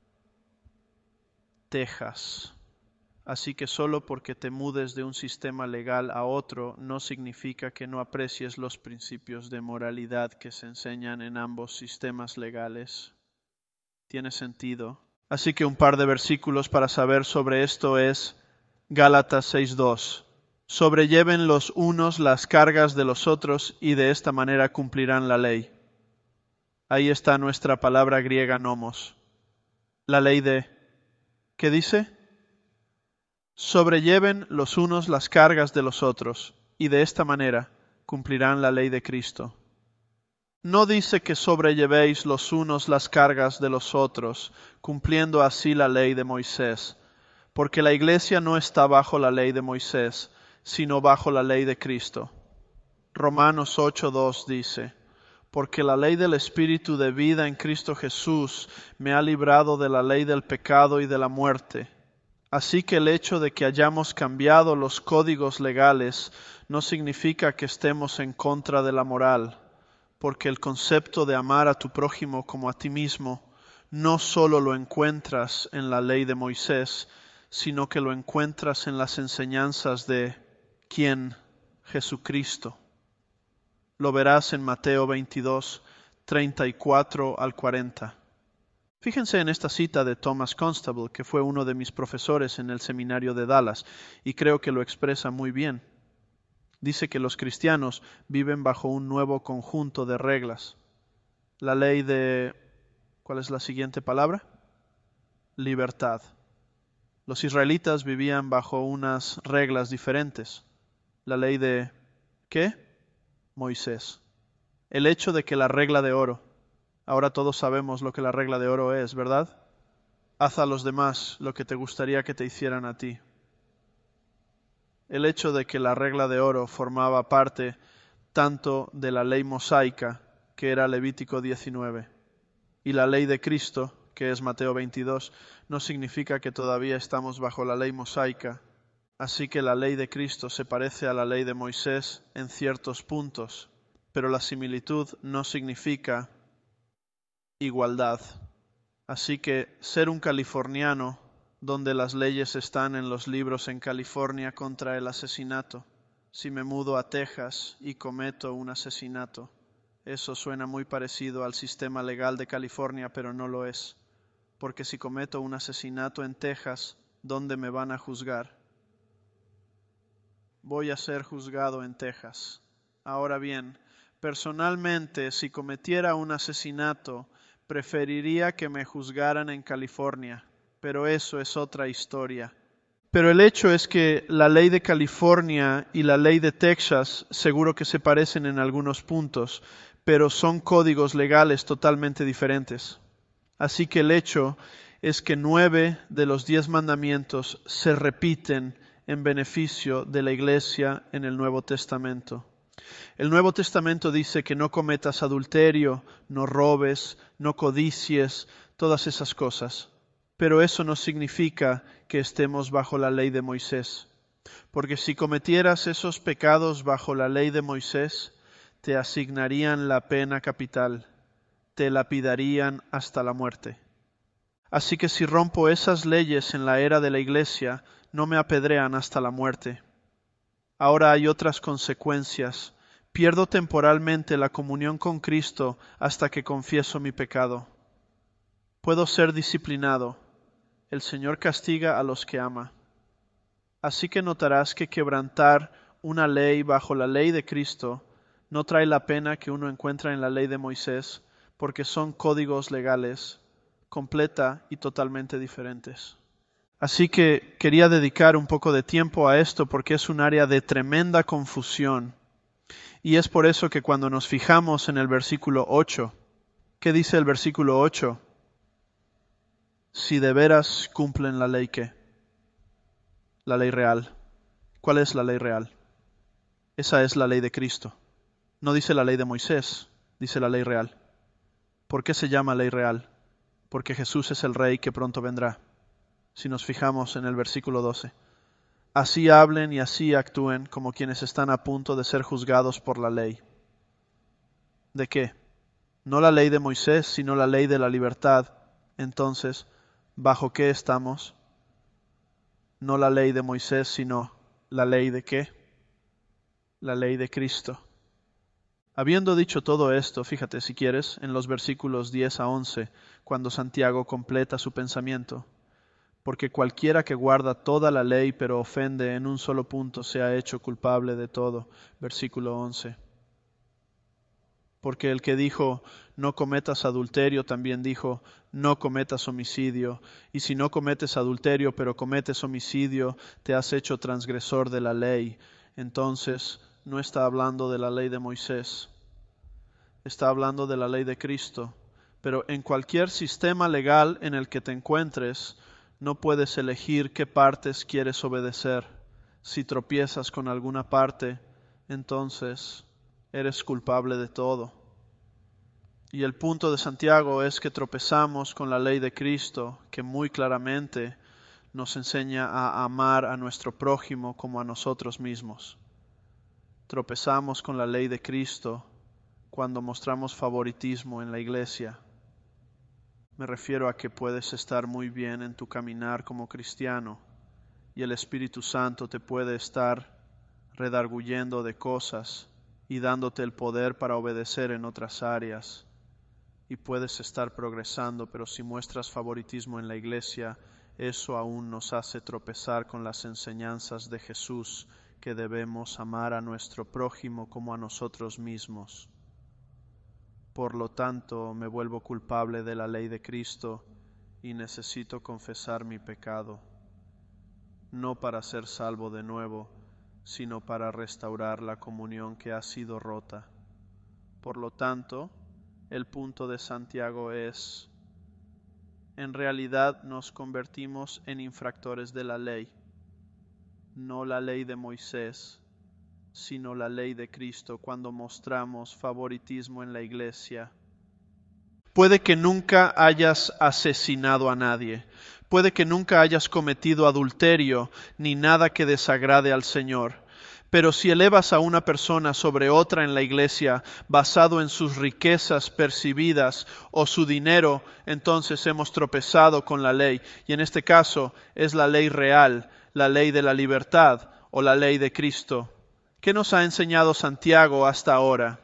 Texas. Así que solo porque te mudes de un sistema legal a otro no significa que no aprecies los principios de moralidad que se enseñan en ambos sistemas legales. Tiene sentido. Así que un par de versículos para saber sobre esto es Gálatas seis dos. Sobrelleven los unos las cargas de los otros y de esta manera cumplirán la ley. Ahí está nuestra palabra griega nomos. La ley de... ¿Qué dice? Sobrelleven los unos las cargas de los otros y de esta manera cumplirán la ley de Cristo. No dice que sobrellevéis los unos las cargas de los otros, cumpliendo así la ley de Moisés, porque la iglesia no está bajo la ley de Moisés, sino bajo la ley de Cristo. Romanos ocho dos dice, porque la ley del Espíritu de vida en Cristo Jesús me ha librado de la ley del pecado y de la muerte. Así que el hecho de que hayamos cambiado los códigos legales no significa que estemos en contra de la moral, porque el concepto de amar a tu prójimo como a ti mismo no solo lo encuentras en la ley de Moisés, sino que lo encuentras en las enseñanzas de ¿quién? Jesucristo. Lo verás en Mateo veintidós, treinta y cuatro al cuarenta. Fíjense en esta cita de Thomas Constable, que fue uno de mis profesores en el seminario de Dallas, y creo que lo expresa muy bien. Dice que los cristianos viven bajo un nuevo conjunto de reglas. La ley de... ¿cuál es la siguiente palabra? Libertad. Los israelitas vivían bajo unas reglas diferentes. La ley de... ¿qué? Moisés. El hecho de que la regla de oro... Ahora todos sabemos lo que la regla de oro es, ¿verdad? Haz a los demás lo que te gustaría que te hicieran a ti. El hecho de que la regla de oro formaba parte tanto de la ley mosaica, que era Levítico diecinueve, y la ley de Cristo, que es Mateo veintidós, no significa que todavía estamos bajo la ley mosaica. Así que la ley de Cristo se parece a la ley de Moisés en ciertos puntos, pero la similitud no significa igualdad. Así que ser un californiano donde las leyes están en los libros en California contra el asesinato. Si me mudo a Texas y cometo un asesinato, eso suena muy parecido al sistema legal de California, pero no lo es. Porque si cometo un asesinato en Texas, ¿dónde me van a juzgar? Voy a ser juzgado en Texas. Ahora bien, personalmente, si cometiera un asesinato, preferiría que me juzgaran en California. Pero eso es otra historia. Pero el hecho es que la ley de California y la ley de Texas seguro que se parecen en algunos puntos, pero son códigos legales totalmente diferentes. Así que el hecho es que nueve de los diez mandamientos se repiten en beneficio de la iglesia en el Nuevo Testamento. El Nuevo Testamento dice que no cometas adulterio, no robes, no codicies, todas esas cosas. Pero eso no significa que estemos bajo la ley de Moisés. Porque si cometieras esos pecados bajo la ley de Moisés, te asignarían la pena capital, te lapidarían hasta la muerte. Así que si rompo esas leyes en la era de la iglesia, no me apedrean hasta la muerte. Ahora hay otras consecuencias. Pierdo temporalmente la comunión con Cristo hasta que confieso mi pecado. Puedo ser disciplinado. El Señor castiga a los que ama. Así que notarás que quebrantar una ley bajo la ley de Cristo no trae la pena que uno encuentra en la ley de Moisés, porque son códigos legales completa y totalmente diferentes. Así que quería dedicar un poco de tiempo a esto porque es un área de tremenda confusión. Y es por eso que cuando nos fijamos en el versículo ocho, ¿qué dice el versículo ocho? Si de veras cumplen la ley, ¿qué? La ley real. ¿Cuál es la ley real? Esa es la ley de Cristo. No dice la ley de Moisés, dice la ley real. ¿Por qué se llama ley real? Porque Jesús es el Rey que pronto vendrá. Si nos fijamos en el versículo doce. Así hablen y así actúen como quienes están a punto de ser juzgados por la ley. ¿De qué? No la ley de Moisés, sino la ley de la libertad. Entonces, ¿bajo qué estamos? No la ley de Moisés, sino la ley de qué? La ley de Cristo. Habiendo dicho todo esto, fíjate si quieres, en los versículos diez a once, cuando Santiago completa su pensamiento. Porque cualquiera que guarda toda la ley pero ofende en un solo punto se ha hecho culpable de todo. Versículo once. Porque el que dijo, no cometas adulterio, también dijo, no cometas homicidio. Y si no cometes adulterio, pero cometes homicidio, te has hecho transgresor de la ley. Entonces, no está hablando de la ley de Moisés, está hablando de la ley de Cristo. Pero en cualquier sistema legal en el que te encuentres, no puedes elegir qué partes quieres obedecer. Si tropiezas con alguna parte, entonces eres culpable de todo. Y el punto de Santiago es que tropezamos con la ley de Cristo, que muy claramente nos enseña a amar a nuestro prójimo como a nosotros mismos. Tropezamos con la ley de Cristo cuando mostramos favoritismo en la iglesia. Me refiero a que puedes estar muy bien en tu caminar como cristiano y el Espíritu Santo te puede estar redarguyendo de cosas y dándote el poder para obedecer en otras áreas. Y puedes estar progresando, pero si muestras favoritismo en la iglesia, eso aún nos hace tropezar con las enseñanzas de Jesús, que debemos amar a nuestro prójimo como a nosotros mismos. Por lo tanto, me vuelvo culpable de la ley de Cristo y necesito confesar mi pecado, no para ser salvo de nuevo, sino para restaurar la comunión que ha sido rota. Por lo tanto, el punto de Santiago es, en realidad nos convertimos en infractores de la ley, no la ley de Moisés, sino la ley de Cristo cuando mostramos favoritismo en la iglesia. Puede que nunca hayas asesinado a nadie, puede que nunca hayas cometido adulterio ni nada que desagrade al Señor, pero si elevas a una persona sobre otra en la iglesia basado en sus riquezas percibidas o su dinero, entonces hemos tropezado con la ley, y en este caso es la ley real, la ley de la libertad o la ley de Cristo. ¿Qué nos ha enseñado Santiago hasta ahora?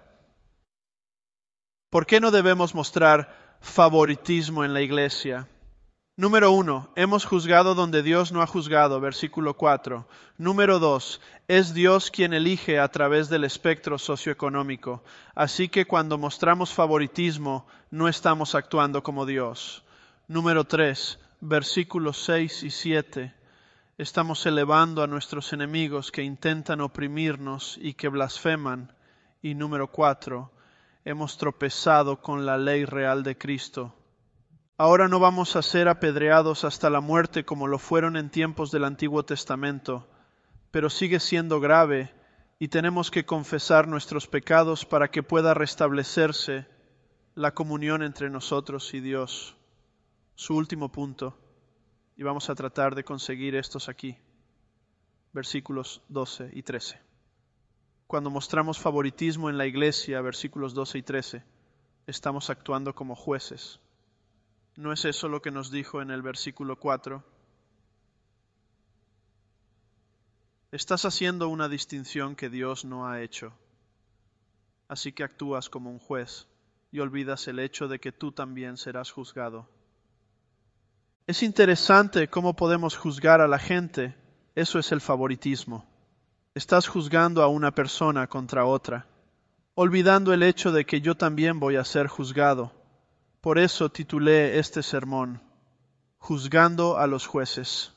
¿Por qué no debemos mostrar favoritismo en la iglesia? Número uno, hemos juzgado donde Dios no ha juzgado, versículo cuatro. Número dos, es Dios quien elige a través del espectro socioeconómico. Así que cuando mostramos favoritismo, no estamos actuando como Dios. Número tres, versículos seis y siete. Estamos elevando a nuestros enemigos que intentan oprimirnos y que blasfeman. Y número cuatro, hemos tropezado con la ley real de Cristo. Ahora no vamos a ser apedreados hasta la muerte como lo fueron en tiempos del Antiguo Testamento, pero sigue siendo grave y tenemos que confesar nuestros pecados para que pueda restablecerse la comunión entre nosotros y Dios. Su último punto. Y vamos a tratar de conseguir estos aquí, versículos doce y trece. Cuando mostramos favoritismo en la iglesia, versículos doce y trece, estamos actuando como jueces. ¿No es eso lo que nos dijo en el versículo cuatro? Estás haciendo una distinción que Dios no ha hecho, así que actúas como un juez y olvidas el hecho de que tú también serás juzgado. Es interesante cómo podemos juzgar a la gente. Eso es el favoritismo. Estás juzgando a una persona contra otra, olvidando el hecho de que yo también voy a ser juzgado. Por eso titulé este sermón, Juzgando a los jueces.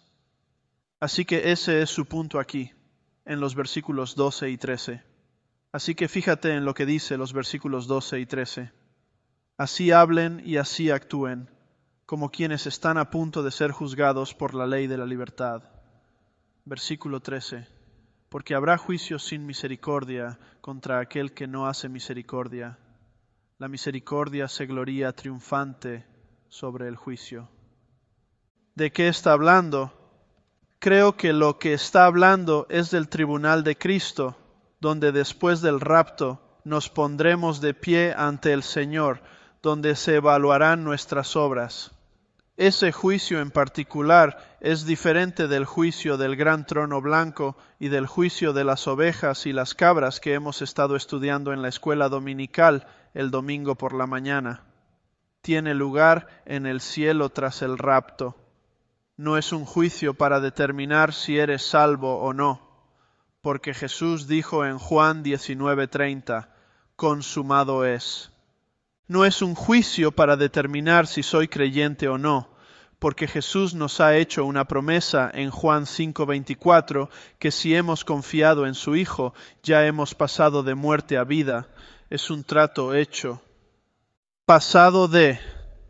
Así que ese es su punto aquí, en los versículos doce y trece. Así que fíjate en lo que dice los versículos doce y trece. Así hablen y así actúen, como quienes están a punto de ser juzgados por la ley de la libertad. Versículo trece. Porque habrá juicio sin misericordia contra aquel que no hace misericordia. La misericordia se gloría triunfante sobre el juicio. ¿De qué está hablando? Creo que lo que está hablando es del tribunal de Cristo, donde después del rapto nos pondremos de pie ante el Señor, donde se evaluarán nuestras obras. Ese juicio en particular es diferente del juicio del gran trono blanco y del juicio de las ovejas y las cabras que hemos estado estudiando en la escuela dominical el domingo por la mañana. Tiene lugar en el cielo tras el rapto. No es un juicio para determinar si eres salvo o no, porque Jesús dijo en Juan diecinueve treinta, consumado es. No es un juicio para determinar si soy creyente o no, porque Jesús nos ha hecho una promesa en Juan cinco veinticuatro, que si hemos confiado en su Hijo, ya hemos pasado de muerte a vida. Es un trato hecho. Pasado de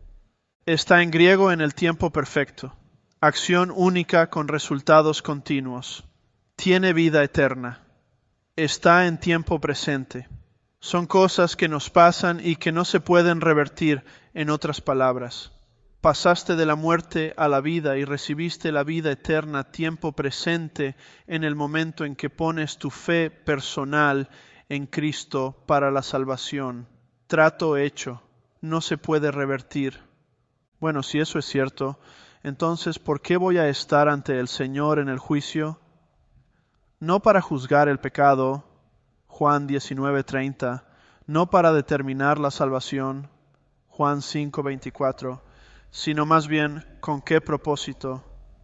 está en griego en el tiempo perfecto. Acción única con resultados continuos. Tiene vida eterna. Está en tiempo presente. Son cosas que nos pasan y que no se pueden revertir, en otras palabras. Pasaste de la muerte a la vida y recibiste la vida eterna, tiempo presente, en el momento en que pones tu fe personal en Cristo para la salvación. Trato hecho. No se puede revertir. Bueno, si eso es cierto, entonces, ¿por qué voy a estar ante el Señor en el juicio? No para juzgar el pecado, Juan diecinueve treinta, no para determinar la salvación, Juan cinco veinticuatro, sino más bien, ¿con qué propósito?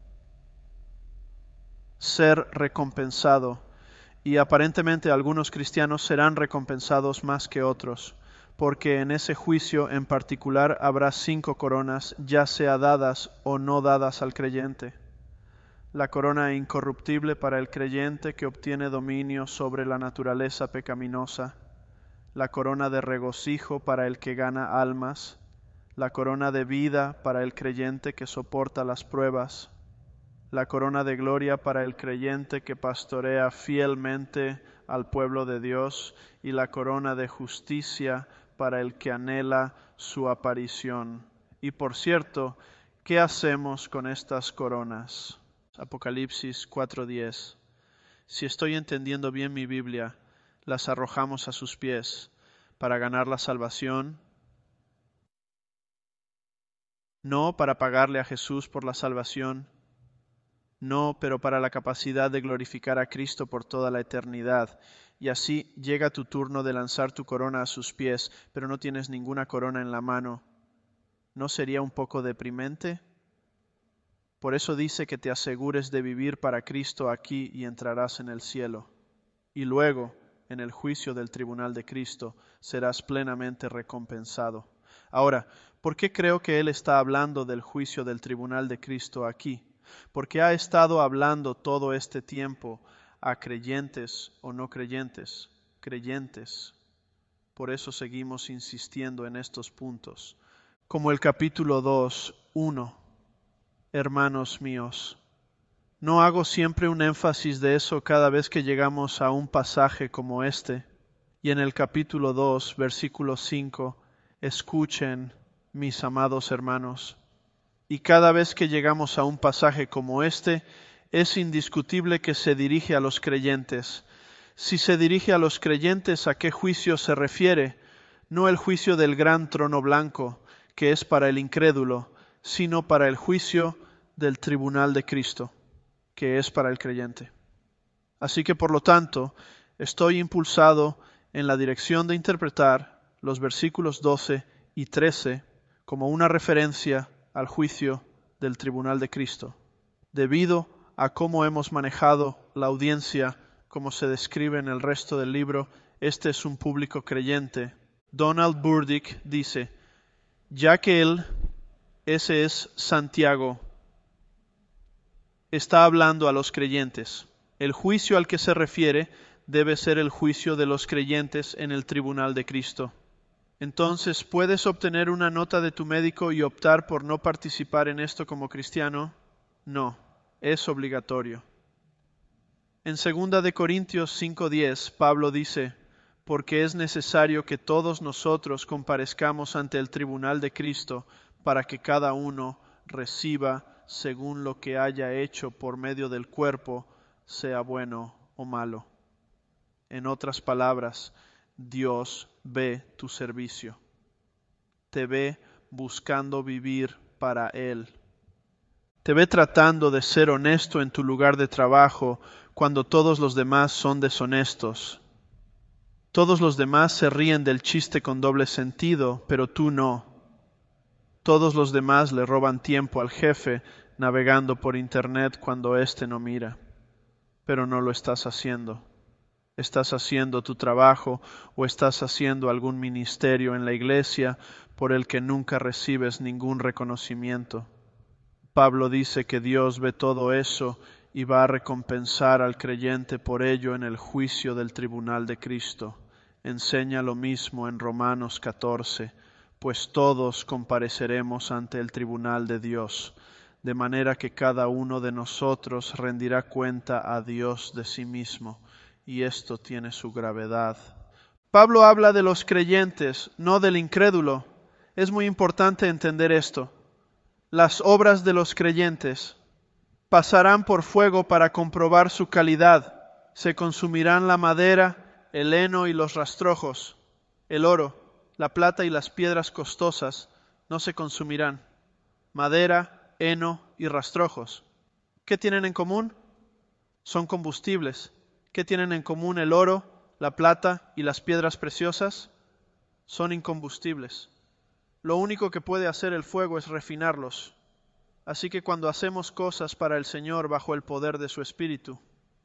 Ser recompensado. Y aparentemente algunos cristianos serán recompensados más que otros, porque en ese juicio en particular habrá cinco coronas, ya sea dadas o no dadas al creyente. La corona incorruptible para el creyente que obtiene dominio sobre la naturaleza pecaminosa, la corona de regocijo para el que gana almas, la corona de vida para el creyente que soporta las pruebas, la corona de gloria para el creyente que pastorea fielmente al pueblo de Dios y la corona de justicia para el que anhela su aparición. Y por cierto, ¿qué hacemos con estas coronas? Apocalipsis cuatro diez. Si estoy entendiendo bien mi Biblia, las arrojamos a sus pies para ganar la salvación, no para pagarle a Jesús por la salvación, no, pero para la capacidad de glorificar a Cristo por toda la eternidad. Y así llega tu turno de lanzar tu corona a sus pies, pero no tienes ninguna corona en la mano. ¿No sería un poco deprimente? Por eso dice que te asegures de vivir para Cristo aquí y entrarás en el cielo. Y luego, en el juicio del tribunal de Cristo, serás plenamente recompensado. Ahora, ¿por qué creo que Él está hablando del juicio del tribunal de Cristo aquí? Porque ha estado hablando todo este tiempo a creyentes o no creyentes, creyentes. Por eso seguimos insistiendo en estos puntos. Como el capítulo dos, uno. Hermanos míos, ¿no hago siempre un énfasis de eso cada vez que llegamos a un pasaje como este? Y en el capítulo dos, versículo cinco, escuchen, mis amados hermanos. Y cada vez que llegamos a un pasaje como este, es indiscutible que se dirige a los creyentes. Si se dirige a los creyentes, ¿a qué juicio se refiere? No el juicio del gran trono blanco, que es para el incrédulo, sino para el juicio del tribunal de Cristo, que es para el creyente. Así que, por lo tanto, estoy impulsado en la dirección de interpretar los versículos doce y trece como una referencia al juicio del tribunal de Cristo, debido a cómo hemos manejado la audiencia, como se describe en el resto del libro. Este es un público creyente. Donald Burdick dice, ya que él, ese es Santiago, está hablando a los creyentes. El juicio al que se refiere debe ser el juicio de los creyentes en el tribunal de Cristo. Entonces, ¿puedes obtener una nota de tu médico y optar por no participar en esto como cristiano? No, es obligatorio. En segunda de Corintios cinco diez, Pablo dice, porque es necesario que todos nosotros comparezcamos ante el tribunal de Cristo para que cada uno reciba según lo que haya hecho por medio del cuerpo, sea bueno o malo. En otras palabras, Dios ve tu servicio. Te ve buscando vivir para Él. Te ve tratando de ser honesto en tu lugar de trabajo cuando todos los demás son deshonestos. Todos los demás se ríen del chiste con doble sentido, pero tú no. Todos los demás le roban tiempo al jefe navegando por internet cuando éste no mira. Pero no lo estás haciendo. ¿Estás haciendo tu trabajo o estás haciendo algún ministerio en la iglesia por el que nunca recibes ningún reconocimiento? Pablo dice que Dios ve todo eso y va a recompensar al creyente por ello en el juicio del tribunal de Cristo. Enseña lo mismo en Romanos catorce, pues todos compareceremos ante el tribunal de Dios, de manera que cada uno de nosotros rendirá cuenta a Dios de sí mismo. Y esto tiene su gravedad. Pablo habla de los creyentes, no del incrédulo. Es muy importante entender esto. Las obras de los creyentes pasarán por fuego para comprobar su calidad. Se consumirán la madera, el heno y los rastrojos. El oro, la plata y las piedras costosas no se consumirán. Madera, heno y rastrojos. ¿Qué tienen en común? Son combustibles. ¿Qué tienen en común el oro, la plata y las piedras preciosas? Son incombustibles. Lo único que puede hacer el fuego es refinarlos. Así que cuando hacemos cosas para el Señor bajo el poder de su Espíritu,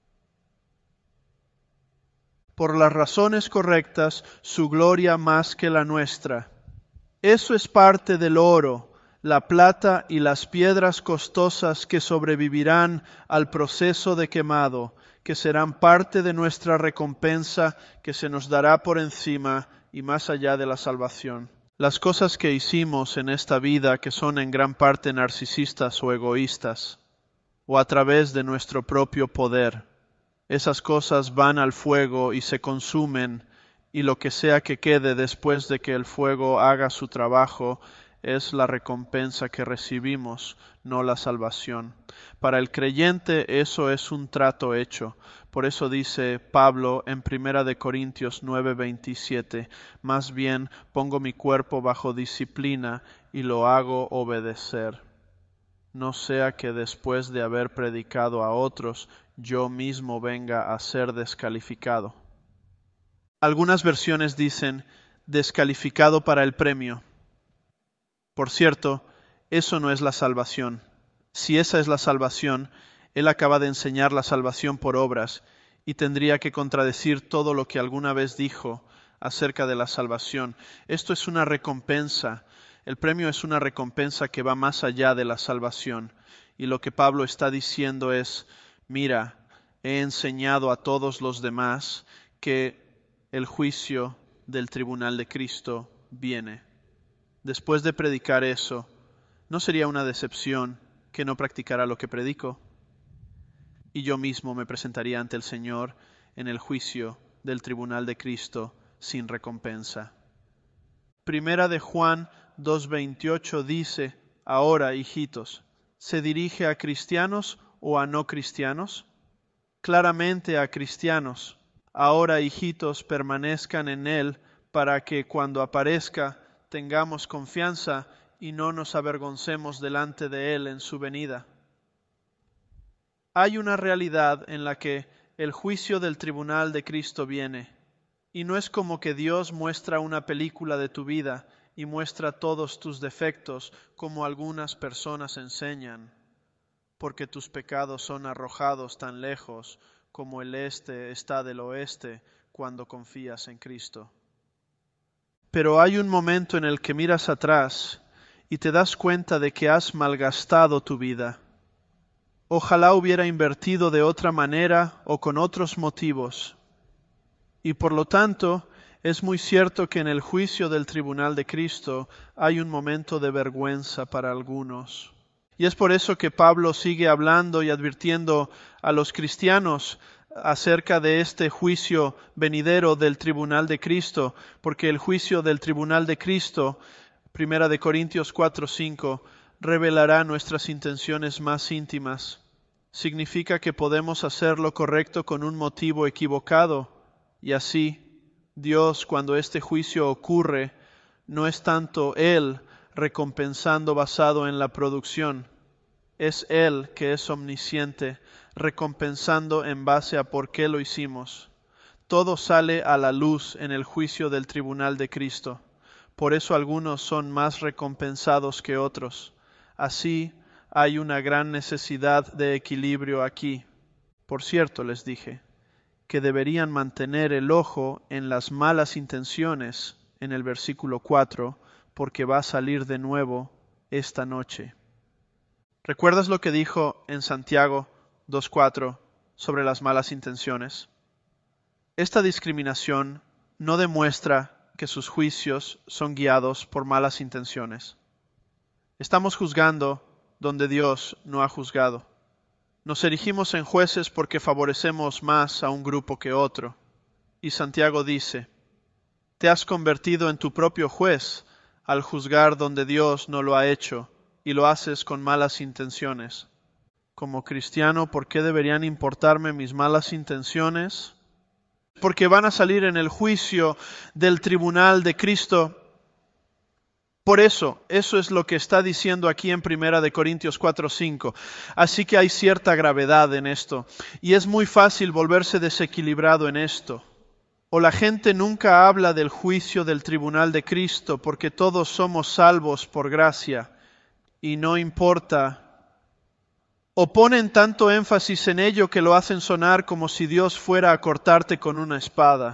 por las razones correctas, su gloria más que la nuestra. Eso es parte del oro, la plata y las piedras costosas que sobrevivirán al proceso de quemado, que serán parte de nuestra recompensa que se nos dará por encima y más allá de la salvación. Las cosas que hicimos en esta vida que son en gran parte narcisistas o egoístas, o a través de nuestro propio poder, esas cosas van al fuego y se consumen, y lo que sea que quede después de que el fuego haga su trabajo es la recompensa que recibimos, no la salvación. Para el creyente eso es un trato hecho. Por eso dice Pablo en Primera de Corintios nueve veintisiete, más bien pongo mi cuerpo bajo disciplina y lo hago obedecer. No sea que después de haber predicado a otros, yo mismo venga a ser descalificado. Algunas versiones dicen descalificado para el premio. Por cierto, eso no es la salvación. Si esa es la salvación, él acaba de enseñar la salvación por obras y tendría que contradecir todo lo que alguna vez dijo acerca de la salvación. Esto es una recompensa. El premio es una recompensa que va más allá de la salvación. Y lo que Pablo está diciendo es, mira, he enseñado a todos los demás que el juicio del tribunal de Cristo viene. Después de predicar eso, ¿no sería una decepción que no practicara lo que predico? Y yo mismo me presentaría ante el Señor en el juicio del tribunal de Cristo sin recompensa. Primera de Juan dos veintiocho dice, ahora, hijitos, ¿se dirige a cristianos o a no cristianos? Claramente a cristianos. Ahora, hijitos, permanezcan en Él para que cuando aparezca tengamos confianza y no nos avergoncemos delante de Él en su venida. Hay una realidad en la que el juicio del tribunal de Cristo viene, y no es como que Dios muestra una película de tu vida y muestra todos tus defectos como algunas personas enseñan, porque tus pecados son arrojados tan lejos como el este está del oeste cuando confías en Cristo. Pero hay un momento en el que miras atrás y te das cuenta de que has malgastado tu vida. Ojalá hubiera invertido de otra manera o con otros motivos. Y por lo tanto, es muy cierto que en el juicio del tribunal de Cristo hay un momento de vergüenza para algunos. Y es por eso que Pablo sigue hablando y advirtiendo a los cristianos acerca de este juicio venidero del tribunal de Cristo, porque el juicio del tribunal de Cristo, Primera de Corintios cuatro cinco, revelará nuestras intenciones más íntimas. Significa que podemos hacer lo correcto con un motivo equivocado, y así Dios, cuando este juicio ocurre, no es tanto Él recompensando basado en la producción, es Él que es omnisciente, recompensando en base a por qué lo hicimos. Todo sale a la luz en el juicio del tribunal de Cristo. Por eso algunos son más recompensados que otros. Así hay una gran necesidad de equilibrio aquí. Por cierto, les dije que deberían mantener el ojo en las malas intenciones en el versículo cuatro, porque va a salir de nuevo esta noche. ¿Recuerdas lo que dijo en Santiago dos cuatro sobre las malas intenciones? Esta discriminación no demuestra que sus juicios son guiados por malas intenciones. Estamos juzgando donde Dios no ha juzgado. Nos erigimos en jueces porque favorecemos más a un grupo que otro. Y Santiago dice, te has convertido en tu propio juez al juzgar donde Dios no lo ha hecho y lo haces con malas intenciones. Como cristiano, ¿por qué deberían importarme mis malas intenciones? Porque van a salir en el juicio del tribunal de Cristo. Por eso, eso es lo que está diciendo aquí en Primera de Corintios cuatro cinco. Así que hay cierta gravedad en esto. Y es muy fácil volverse desequilibrado en esto. O la gente nunca habla del juicio del tribunal de Cristo porque todos somos salvos por gracia y no importa. O ponen tanto énfasis en ello que lo hacen sonar como si Dios fuera a cortarte con una espada.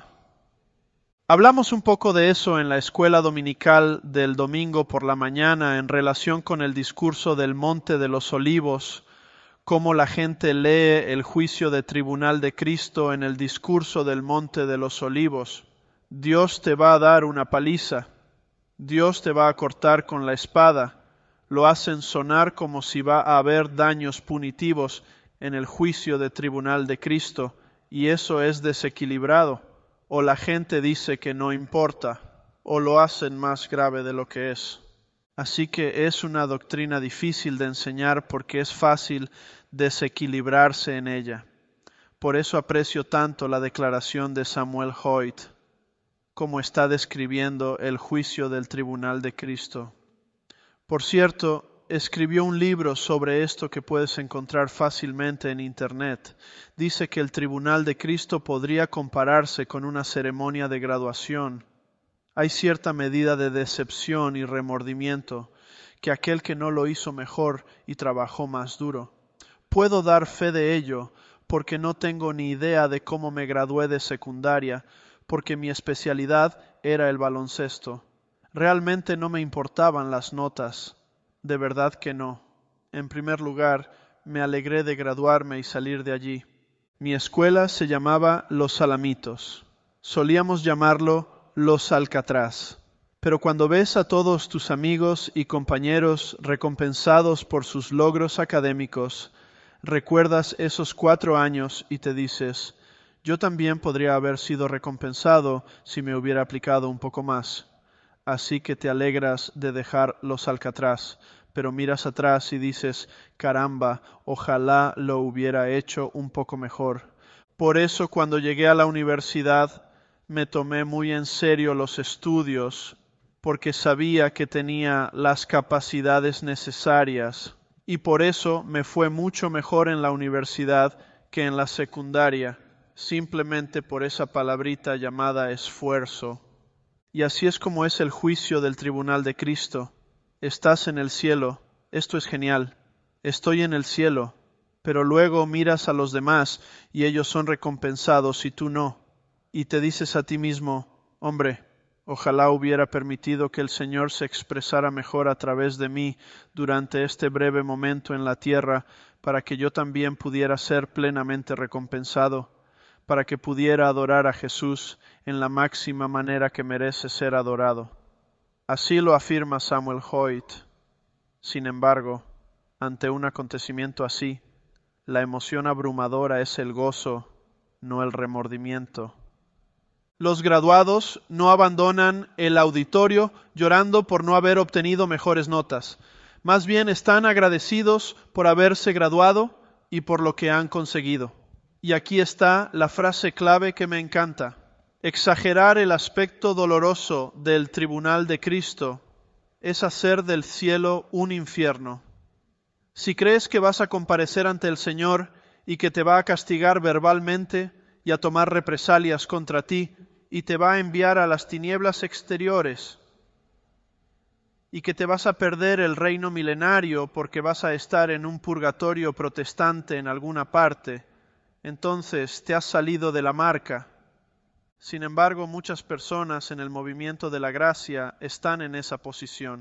Hablamos un poco de eso en la escuela dominical del domingo por la mañana en relación con el discurso del Monte de los Olivos, cómo la gente lee el juicio de tribunal de Cristo en el discurso del Monte de los Olivos. Dios te va a dar una paliza, Dios te va a cortar con la espada. Lo hacen sonar como si va a haber daños punitivos en el juicio de tribunal de Cristo, y eso es desequilibrado. O la gente dice que no importa, o lo hacen más grave de lo que es. Así que es una doctrina difícil de enseñar porque es fácil desequilibrarse en ella. Por eso aprecio tanto la declaración de Samuel Hoyt, como está describiendo el juicio del tribunal de Cristo. Por cierto, escribió un libro sobre esto que puedes encontrar fácilmente en Internet. Dice que el tribunal de Cristo podría compararse con una ceremonia de graduación. Hay cierta medida de decepción y remordimiento que aquel que no lo hizo mejor y trabajó más duro. Puedo dar fe de ello porque no tengo ni idea de cómo me gradué de secundaria, porque mi especialidad era el baloncesto. Realmente no me importaban las notas, de verdad que no. En primer lugar, me alegré de graduarme y salir de allí. Mi escuela se llamaba Los Salamitos. Solíamos llamarlo Los Alcatraz. Pero cuando ves a todos tus amigos y compañeros recompensados por sus logros académicos, recuerdas esos cuatro años y te dices, yo también podría haber sido recompensado si me hubiera aplicado un poco más. Así que te alegras de dejar Los Alcatraz, pero miras atrás y dices, caramba, ojalá lo hubiera hecho un poco mejor. Por eso cuando llegué a la universidad me tomé muy en serio los estudios, porque sabía que tenía las capacidades necesarias, y por eso me fue mucho mejor en la universidad que en la secundaria, simplemente por esa palabrita llamada esfuerzo. Y así es como es el juicio del tribunal de Cristo. Estás en el cielo, esto es genial, estoy en el cielo, pero luego miras a los demás y ellos son recompensados y tú no. Y te dices a ti mismo, hombre, Ojalá hubiera permitido que el Señor se expresara mejor a través de mí durante este breve momento en la tierra, para que yo también pudiera ser plenamente recompensado, para que pudiera adorar a Jesús en la máxima manera que merece ser adorado. Así lo afirma Samuel Hoyt. Sin embargo, ante un acontecimiento así, la emoción abrumadora es el gozo, no el remordimiento. Los graduados no abandonan el auditorio llorando por no haber obtenido mejores notas. Más bien están agradecidos por haberse graduado y por lo que han conseguido. Y aquí está la frase clave que me encanta. Exagerar el aspecto doloroso del tribunal de Cristo es hacer del cielo un infierno. Si crees que vas a comparecer ante el Señor y que te va a castigar verbalmente y a tomar represalias contra ti, y te va a enviar a las tinieblas exteriores, y que te vas a perder el reino milenario porque vas a estar en un purgatorio protestante en alguna parte, entonces te has salido de la marca. Sin embargo, muchas personas en el movimiento de la gracia están en esa posición.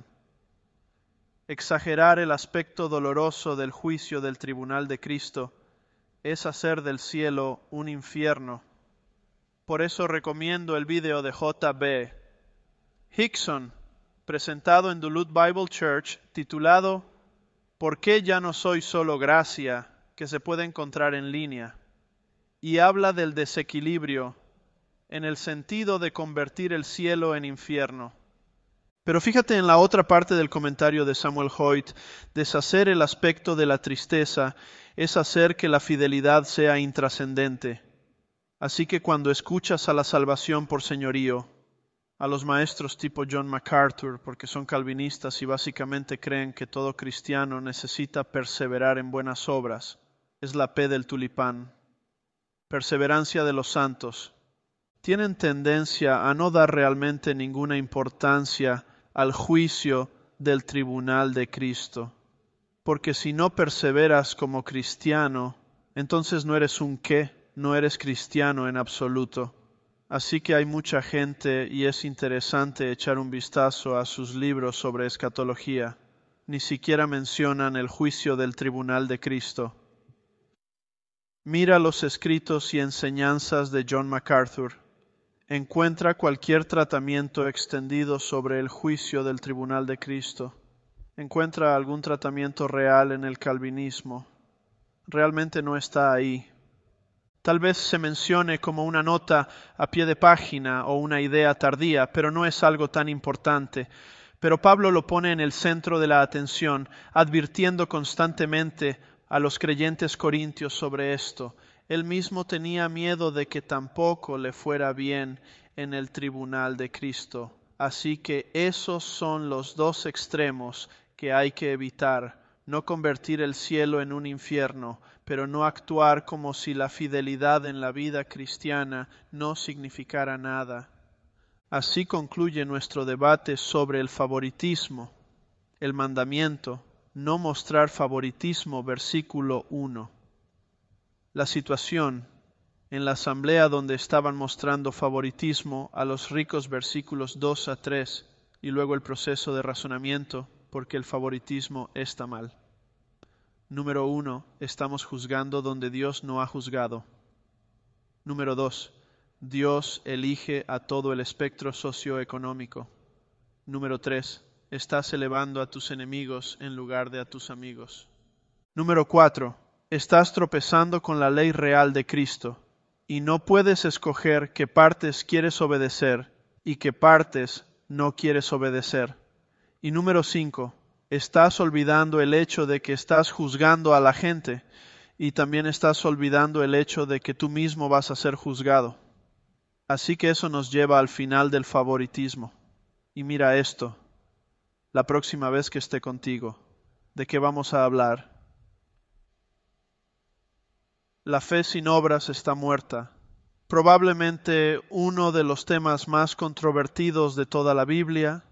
Exagerar el aspecto doloroso del juicio del tribunal de Cristo es hacer del cielo un infierno. Por eso recomiendo el video de J B Hickson, presentado en Duluth Bible Church, titulado ¿Por qué ya no soy solo gracia?, que se puede encontrar en línea, y habla del desequilibrio en el sentido de convertir el cielo en infierno. Pero fíjate en la otra parte del comentario de Samuel Hoyt: deshacer el aspecto de la tristeza es hacer que la fidelidad sea intrascendente. Así que cuando escuchas a la salvación por señorío, a los maestros tipo John MacArthur, porque son calvinistas y básicamente creen que todo cristiano necesita perseverar en buenas obras, es la P del tulipán, perseverancia de los santos, tienen tendencia a no dar realmente ninguna importancia al juicio del tribunal de Cristo. Porque si no perseveras como cristiano, entonces no eres un qué. No eres cristiano en absoluto. Así que hay mucha gente, y es interesante echar un vistazo a sus libros sobre escatología. Ni siquiera mencionan el juicio del tribunal de Cristo. Mira los escritos y enseñanzas de John MacArthur. Encuentra cualquier tratamiento extendido sobre el juicio del tribunal de Cristo. Encuentra algún tratamiento real en el calvinismo. Realmente no está ahí. Tal vez se mencione como una nota a pie de página o una idea tardía, pero no es algo tan importante. Pero Pablo lo pone en el centro de la atención, advirtiendo constantemente a los creyentes corintios sobre esto. Él mismo tenía miedo de que tampoco le fuera bien en el tribunal de Cristo. Así que esos son los dos extremos que hay que evitar. No convertir el cielo en un infierno, pero no actuar como si la fidelidad en la vida cristiana no significara nada. Así concluye nuestro debate sobre el favoritismo. El mandamiento, no mostrar favoritismo, versículo uno. La situación en la asamblea donde estaban mostrando favoritismo a los ricos, versículos dos a tres, y luego el proceso de razonamiento, porque el favoritismo está mal. Número uno, estamos juzgando donde Dios no ha juzgado. Número dos, Dios elige a todo el espectro socioeconómico. Número tres, estás elevando a tus enemigos en lugar de a tus amigos. Número cuatro, estás tropezando con la ley real de Cristo y no puedes escoger qué partes quieres obedecer y qué partes no quieres obedecer. Y número cinco, estás olvidando el hecho de que estás juzgando a la gente y también estás olvidando el hecho de que tú mismo vas a ser juzgado. Así que eso nos lleva al final del favoritismo. Y mira esto, la próxima vez que esté contigo, ¿de qué vamos a hablar? La fe sin obras está muerta. Probablemente uno de los temas más controvertidos de toda la Biblia,